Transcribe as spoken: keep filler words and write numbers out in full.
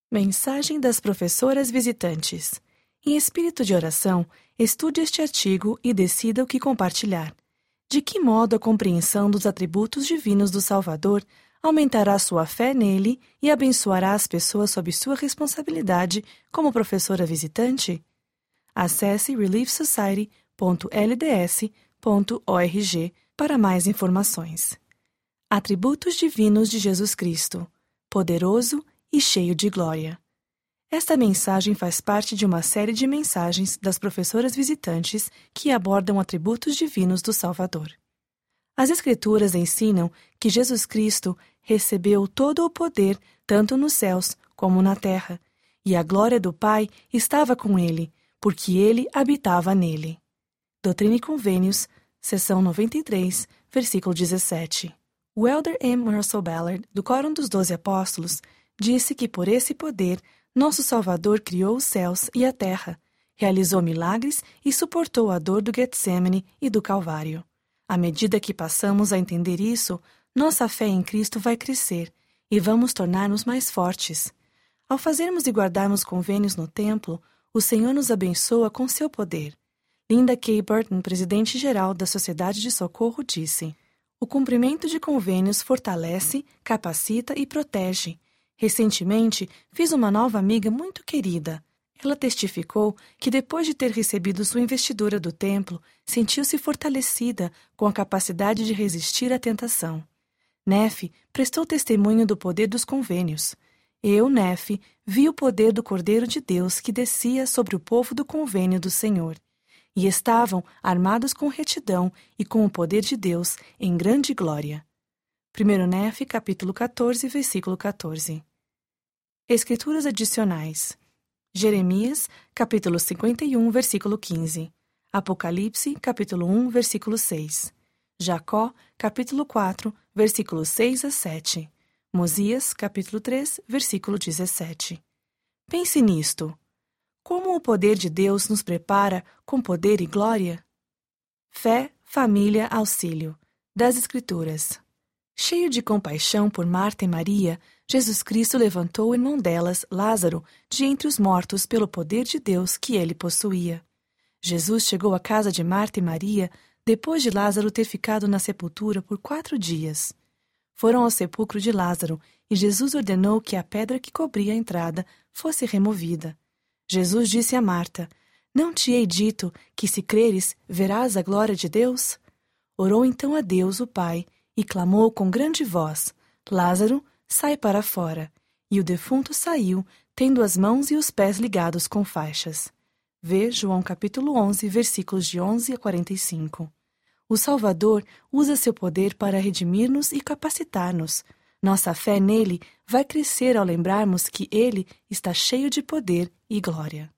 Mensagem das professoras visitantes. Em espírito de oração, estude este artigo e decida o que compartilhar. De que modo a compreensão dos atributos divinos do Salvador aumentará sua fé nele e abençoará as pessoas sob sua responsabilidade como professora visitante? Acesse relief society ponto l d s ponto org para mais informações. Atributos divinos de Jesus Cristo, poderoso e cheio de glória. Esta mensagem faz parte de uma série de mensagens das professoras visitantes que abordam atributos divinos do Salvador. As Escrituras ensinam que Jesus Cristo recebeu todo o poder tanto nos céus como na terra, e a glória do Pai estava com ele, porque ele habitava nele. Doutrina e Convênios, seção noventa e três, versículo dezessete. O elder M. Russell Ballard, do Quórum dos Doze Apóstolos, disse que por esse poder, nosso Salvador criou os céus e a terra, realizou milagres e suportou a dor do Getsemane e do Calvário. À medida que passamos a entender isso, nossa fé em Cristo vai crescer e vamos tornar-nos mais fortes. Ao fazermos e guardarmos convênios no templo, o Senhor nos abençoa com seu poder. Linda K. Burton, presidente-geral da Sociedade de Socorro, disse: o cumprimento de convênios fortalece, capacita e protege. Recentemente, fiz uma nova amiga muito querida. Ela testificou que depois de ter recebido sua investidura do templo, sentiu-se fortalecida com a capacidade de resistir à tentação. Nefe prestou testemunho do poder dos convênios. Eu, Nefe, vi o poder do Cordeiro de Deus que descia sobre o povo do convênio do Senhor. E estavam armados com retidão e com o poder de Deus em grande glória. primeiro Nefe, capítulo quatorze, versículo quatorze. Escrituras adicionais. Jeremias, capítulo cinquenta e um, versículo quinze. Apocalipse, capítulo um, versículo seis. Jacó, capítulo quatro, versículos seis a sete. Mosias, capítulo três, versículo dezessete. Pense nisto. Como o poder de Deus nos prepara com poder e glória? Fé, família, auxílio. Das Escrituras. Cheio de compaixão por Marta e Maria, Jesus Cristo levantou o irmão delas, Lázaro, de entre os mortos pelo poder de Deus que ele possuía. Jesus chegou à casa de Marta e Maria depois de Lázaro ter ficado na sepultura por quatro dias. Foram ao sepulcro de Lázaro e Jesus ordenou que a pedra que cobria a entrada fosse removida. Jesus disse a Marta: não te hei dito que, se creres, verás a glória de Deus? Orou então a Deus, o Pai, e clamou com grande voz: Lázaro, sai para fora. E o defunto saiu, tendo as mãos e os pés ligados com faixas. Vê João capítulo onze, versículos de onze a quarenta e cinco. O Salvador usa seu poder para redimir-nos e capacitar-nos. Nossa fé nele vai crescer ao lembrarmos que ele está cheio de poder e glória.